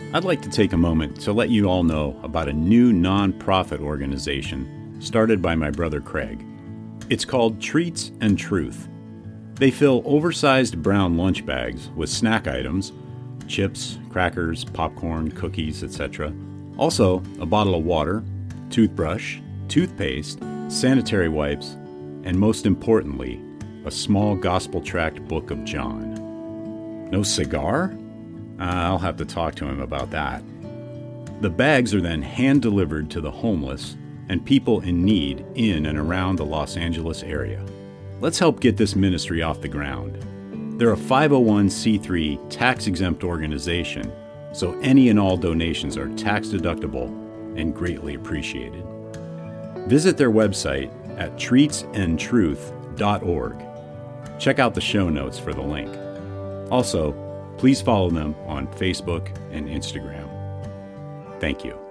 I'd like to take a moment to let you all know about a new non-profit organization started by my brother Craig. It's called Treats and Truth. They fill oversized brown lunch bags with snack items, chips, crackers, popcorn, cookies, etc. Also, a bottle of water, toothbrush, toothpaste, sanitary wipes, and most importantly, a small gospel tract book of John. No cigar? I'll have to talk to him about that. The bags are then hand-delivered to the homeless and people in need in and around the Los Angeles area. Let's help get this ministry off the ground. They're a 501c3 tax-exempt organization, so any and all donations are tax-deductible and greatly appreciated. Visit their website at treatsandtruth.org. Check out the show notes for the link. Also, please follow them on Facebook and Instagram. Thank you.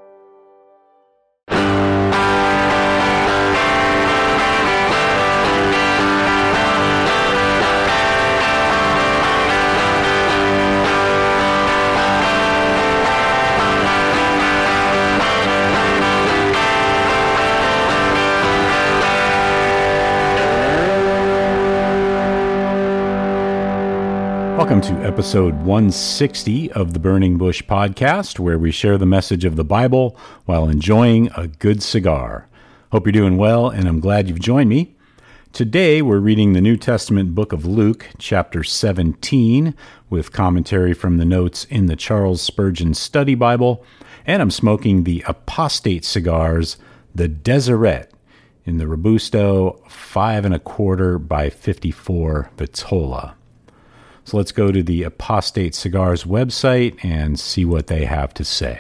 Welcome to episode 160 of the Burning Bush podcast, where we share the message of the Bible while enjoying a good cigar. Hope you're doing well, and I'm glad you've joined me. Today, we're reading the New Testament book of Luke, chapter 17, with commentary from the notes in the Charles Spurgeon Study Bible, and I'm smoking the Apostate cigars, the Deseret, in the Robusto 5 1/4 by 54 Vitola. So let's go to the Apostate Cigars website and see what they have to say.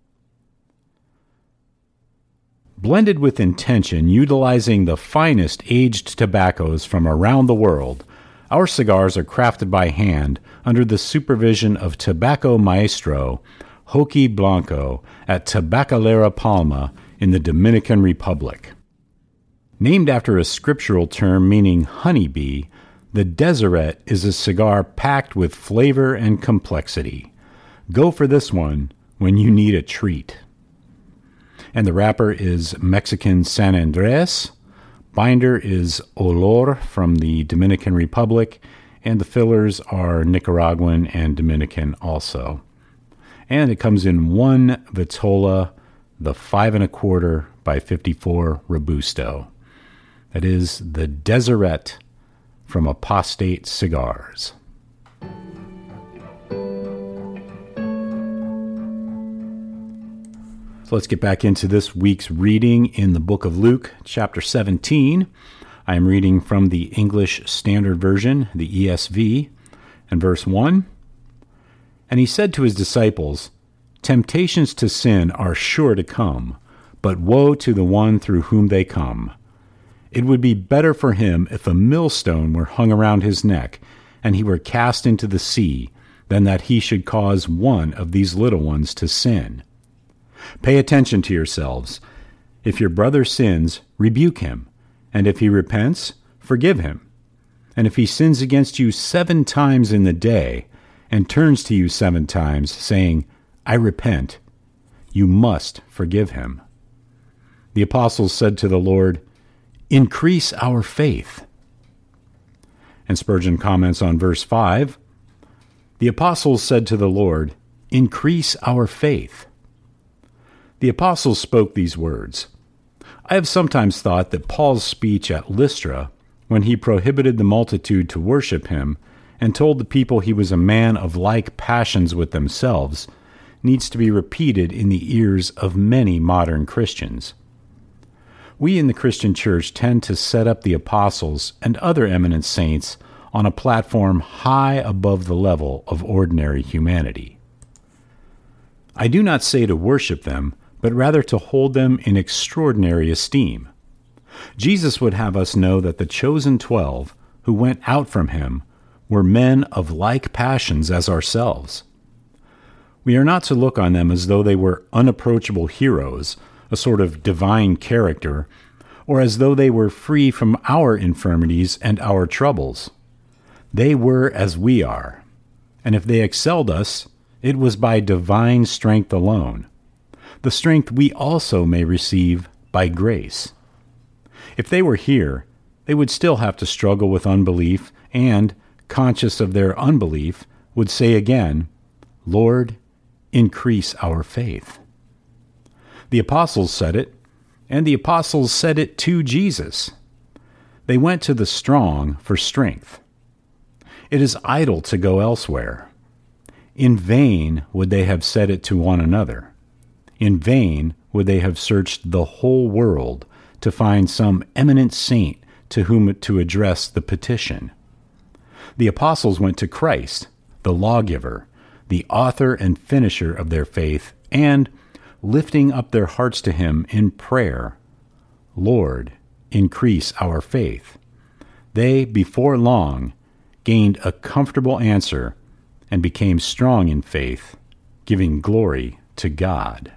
Blended with intention, utilizing the finest aged tobaccos from around the world, our cigars are crafted by hand under the supervision of tobacco maestro Joaquin Blanco at Tabacalera Palma in the Dominican Republic. Named after a scriptural term meaning honeybee, the Deseret is a cigar packed with flavor and complexity. Go for this one when you need a treat. And the wrapper is Mexican San Andres. Binder is Olor from the Dominican Republic, and the fillers are Nicaraguan and Dominican also. And it comes in one Vitola, the 5 1/4 by 54 Robusto. That is the Deseret from Apostate Cigars. So let's get back into this week's reading in the book of Luke, chapter 17. I am reading from the English Standard Version, the ESV, and verse 1. And he said to his disciples, "Temptations to sin are sure to come, but woe to the one through whom they come. It would be better for him if a millstone were hung around his neck, and he were cast into the sea, than that he should cause one of these little ones to sin. Pay attention to yourselves. If your brother sins, rebuke him, and if he repents, forgive him. And if he sins against you 7 times in the day, and turns to you 7 times, saying, 'I repent,' you must forgive him." The apostles said to the Lord, "Increase our faith." And Spurgeon comments on verse 5, "The apostles said to the Lord, 'Increase our faith.'" The apostles spoke these words. I have sometimes thought that Paul's speech at Lystra, when he prohibited the multitude to worship him and told the people he was a man of like passions with themselves, needs to be repeated in the ears of many modern Christians. We in the Christian church tend to set up the apostles and other eminent saints on a platform high above the level of ordinary humanity. I do not say to worship them, but rather to hold them in extraordinary esteem. Jesus would have us know that the chosen 12, who went out from him, were men of like passions as ourselves. We are not to look on them as though they were unapproachable heroes, a sort of divine character, or as though they were free from our infirmities and our troubles. They were as we are, and if they excelled us, it was by divine strength alone, the strength we also may receive by grace. If they were here, they would still have to struggle with unbelief and, conscious of their unbelief, would say again, "Lord, increase our faith." The apostles said it, and the apostles said it to Jesus. They went to the strong for strength. It is idle to go elsewhere. In vain would they have said it to one another. In vain would they have searched the whole world to find some eminent saint to whom to address the petition. The apostles went to Christ, the lawgiver, the author and finisher of their faith, and, lifting up their hearts to him in prayer, "Lord, increase our faith," they, before long, gained a comfortable answer and became strong in faith, giving glory to God.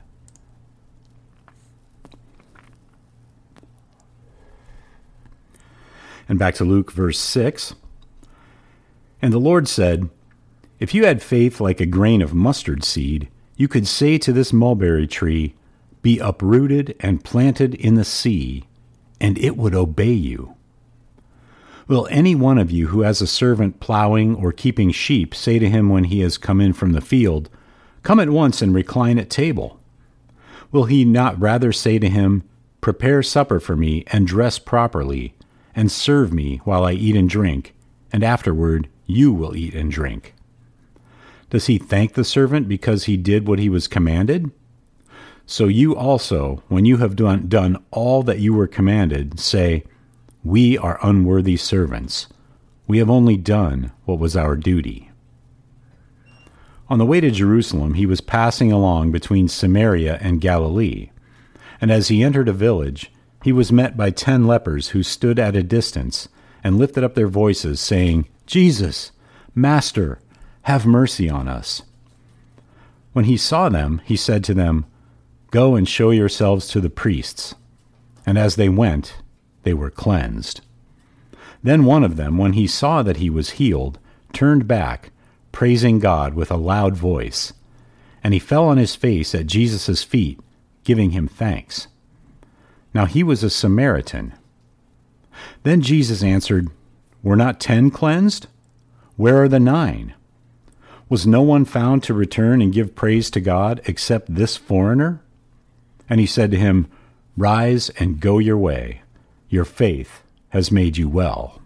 And back to Luke, verse 6. And the Lord said, "If you had faith like a grain of mustard seed, you could say to this mulberry tree, 'Be uprooted and planted in the sea,' and it would obey you. Will any one of you who has a servant plowing or keeping sheep say to him when he has come in from the field, 'Come at once and recline at table'? Will he not rather say to him, 'Prepare supper for me and dress properly, and serve me while I eat and drink, and afterward you will eat and drink'? Does he thank the servant because he did what he was commanded? So you also, when you have done all that you were commanded, say, 'We are unworthy servants. We have only done what was our duty.'" On the way to Jerusalem, he was passing along between Samaria and Galilee, and as he entered a village, he was met by 10 lepers who stood at a distance and lifted up their voices, saying, "Jesus, Master, have mercy on us." When he saw them, he said to them, "Go and show yourselves to the priests." And as they went, they were cleansed. Then one of them, when he saw that he was healed, turned back, praising God with a loud voice. And he fell on his face at Jesus' feet, giving him thanks. Now he was a Samaritan. Then Jesus answered, "Were not 10 cleansed? Where are the 9? Was no one found to return and give praise to God except this foreigner?" And he said to him, "Rise and go your way. Your faith has made you well."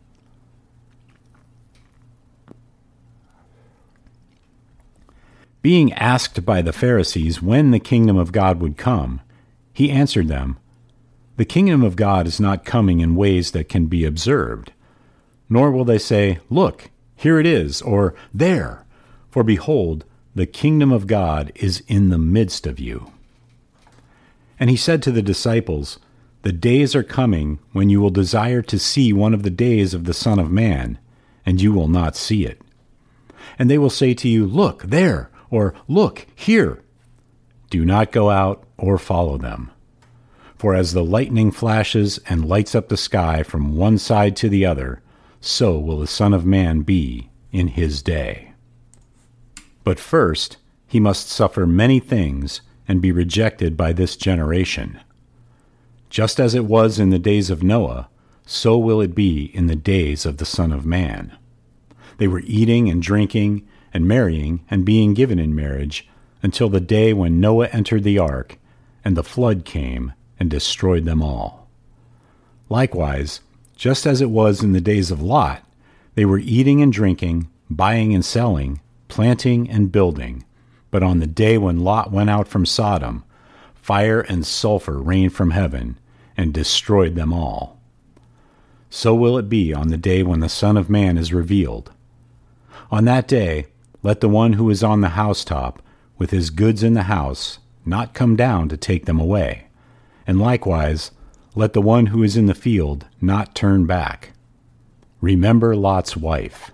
Being asked by the Pharisees when the kingdom of God would come, he answered them, "The kingdom of God is not coming in ways that can be observed. Nor will they say, 'Look, here it is,' or 'There,' for behold, the kingdom of God is in the midst of you." And he said to the disciples, "The days are coming when you will desire to see one of the days of the Son of Man, and you will not see it. And they will say to you, 'Look, there,' or 'Look, here.' Do not go out or follow them. For as the lightning flashes and lights up the sky from one side to the other, so will the Son of Man be in his day. But first he must suffer many things and be rejected by this generation. Just as it was in the days of Noah, so will it be in the days of the Son of Man. They were eating and drinking and marrying and being given in marriage until the day when Noah entered the ark, and the flood came and destroyed them all. Likewise, just as it was in the days of Lot, they were eating and drinking, buying and selling, planting and building. But on the day when Lot went out from Sodom, fire and sulfur rained from heaven and destroyed them all. So will it be on the day when the Son of Man is revealed. On that day, let the one who is on the housetop, with his goods in the house, not come down to take them away. And likewise, let the one who is in the field not turn back. Remember Lot's wife.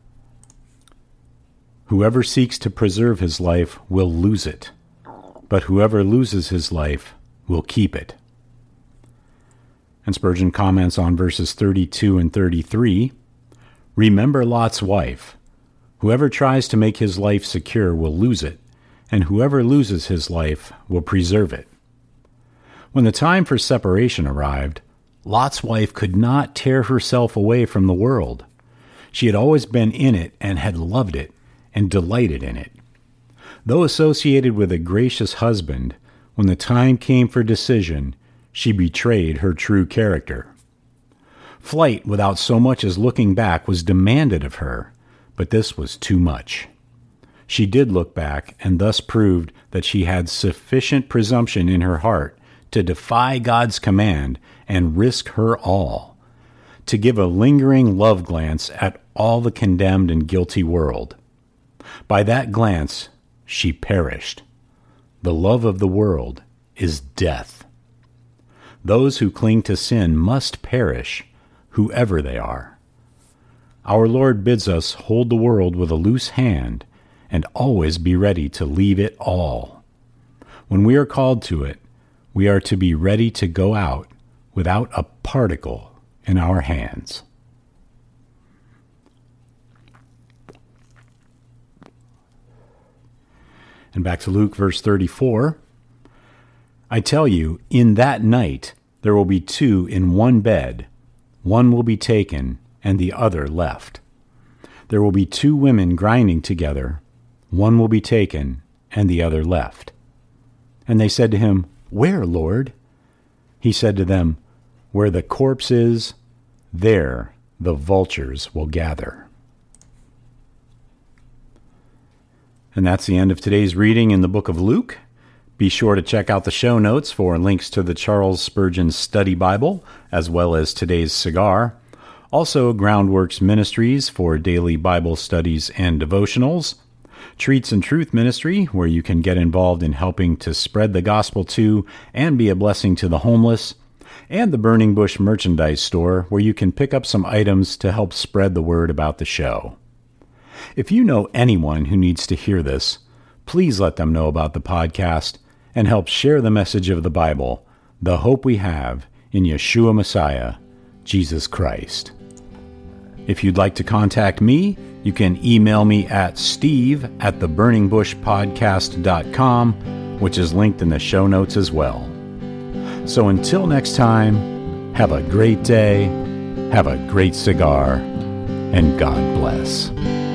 Whoever seeks to preserve his life will lose it, but whoever loses his life will keep it." And Spurgeon comments on verses 32 and 33, "Remember Lot's wife. Whoever tries to make his life secure will lose it, and whoever loses his life will preserve it. When the time for separation arrived, Lot's wife could not tear herself away from the world. She had always been in it and had loved it and delighted in it. Though associated with a gracious husband, when the time came for decision, she betrayed her true character. Flight without so much as looking back was demanded of her, but this was too much. She did look back and thus proved that she had sufficient presumption in her heart to defy God's command and risk her all, to give a lingering love glance at all the condemned and guilty world. By that glance, she perished. The love of the world is death. Those who cling to sin must perish, whoever they are. Our Lord bids us hold the world with a loose hand and always be ready to leave it all. When we are called to it, we are to be ready to go out without a particle in our hands. And back to Luke, verse 34. I tell you, in that night there will be two in one bed. One will be taken, and the other left. There will be two women grinding together. One will be taken, and the other left. And they said to him, Where, Lord? He said to them, Where the corpse is, there the vultures will gather. And that's the end of today's reading in the book of Luke. Be sure to check out the show notes for links to the Charles Spurgeon Study Bible, as well as today's cigar. Also, Groundworks Ministries for daily Bible studies and devotionals. Treats and Truth Ministry, where you can get involved in helping to spread the gospel to and be a blessing to the homeless. And the Burning Bush Merchandise Store, where you can pick up some items to help spread the word about the show. If you know anyone who needs to hear this, please let them know about the podcast and help share the message of the Bible, the hope we have in Yeshua Messiah, Jesus Christ. If you'd like to contact me, you can email me at steve@theburningbushpodcast.com, which is linked in the show notes as well. So until next time, have a great day, have a great cigar, and God bless.